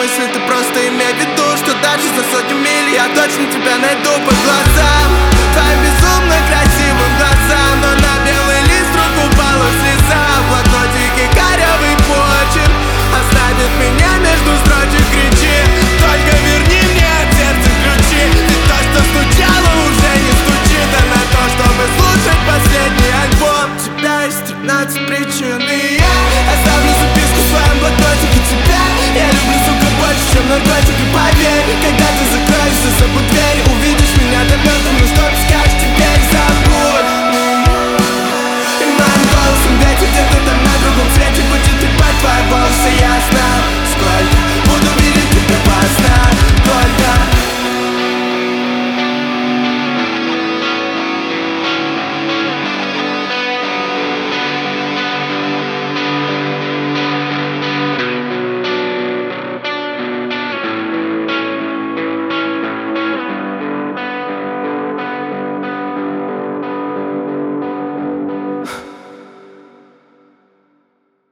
мысли, ты просто имей в виду, что дальше за сотню миль я точно тебя найду по глазам, твоим безумно красивым глазам. Но на белый лист вдруг упала слеза, в блокнотике корявый почерк оставит меня между строчек. Кричи, только верни мне от сердца ключи, ведь то, что стучало, уже не стучит. А на то, чтобы слушать последний альбом, у тебя есть 13 причин, и я оставлю записку в своем блокнотике тебя. Я люблю, сука, больше, чем наркотики, поверь. Когда ты закроешь за собой дверь, увидишь меня там мертвым, ну что ты скажешь?